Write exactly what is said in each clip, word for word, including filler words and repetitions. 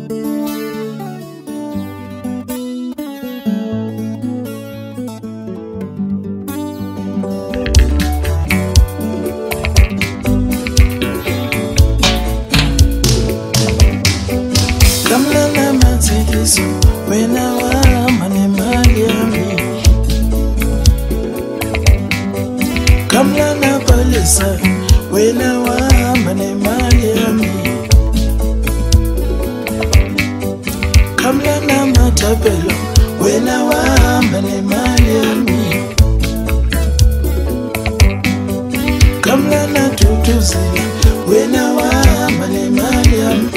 Wena wahamba nemali yami, kamlana balisa. Wena wahamba nemali yami, kamlana matapelo. Wena wahamba nemali yami, kamlana tutuzila. Wena wahamba nemali yami,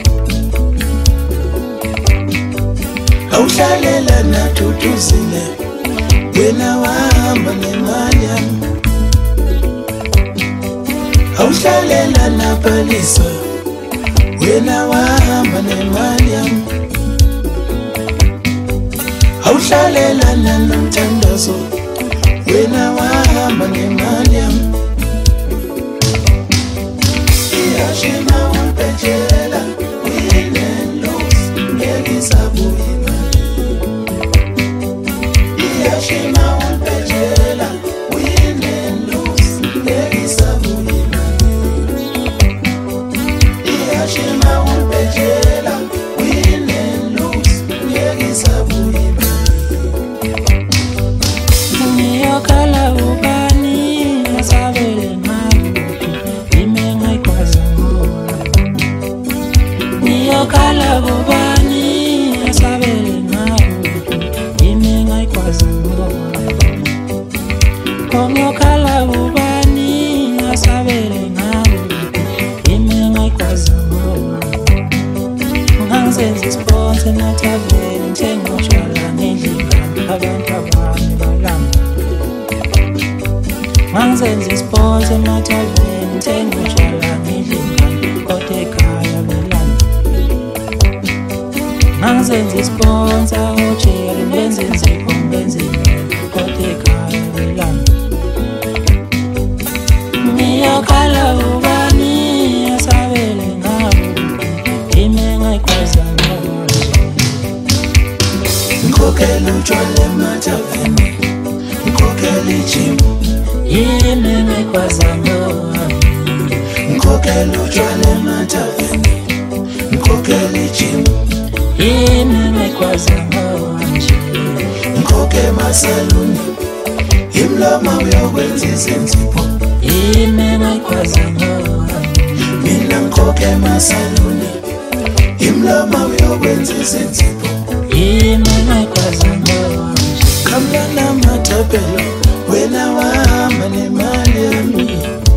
awuhlalela nathuthuzile. Wena wahamba nemali yami, awuhlalela naphalisa. Wena wahamba nemali yami, awuhlalela nanomthandazo. Wena wahamba nemali yami, iyashima ulibhejela. Win and lose, ngekisabuyi. Iyashima ulibhejela. Win and lose, ngekisabuyi. Iyashima ulibhejela. Win and lose, ngekisabuyi. Ngiyokhala ubani asabele ngami, imenga ikwaza ngoba. Ngiyokhala ubani asabele ngami, imenga ikwaza ngoba. Ngiyokhala ubani asabele ngami, imenga ikwaza ngoba. Nganzenza isponse nathaveni, ngithenga utshwala ngendlingane, abantu abami balamba. Nganzenza isponse emathaveni, ngithenga utshwala ngendlingane, kodwa ekhaya belanda. Nganzenza isponse otsheri, ngenze inzipho ngenze imali, kodwa ekhaya belanda. Ngiyokhala ubani asabele ngabo, imenga ikwaza ngoba. Ngikhokhela utshwala emathaveni, ngikhokhela ijim, imenga ikwaza ngoba. Ngikhokhela utshwala emathaveni, ngikhokhela ijim, imenga ikwaza ngoba. Ngikhokhe emasaluni, imloma uyokwenza izenzipho, imenga ikwaza ngoba. Mina ngikhokhe emasaluni, imloma uyokwenza izenzipho, imenga ikwaza ngoba. Kamlana matapelo. Wena wahamba nemali yami,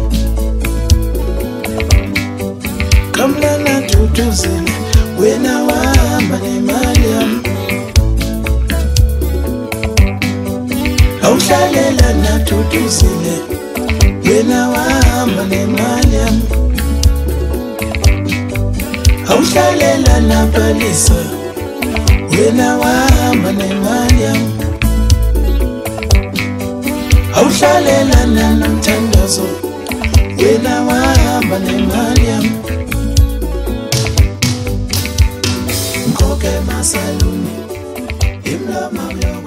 kamlana tutuzile. Wena wahamba nemali yami, awuhlalela nathuthuzile. Wena wahamba nemali yami, awuhlalela naphalisa. Wena wahamba nemali yami, awuhlalela nanomthandazo. Wena wahamba nemali yami, ngikhokhela emasaluni, imloma.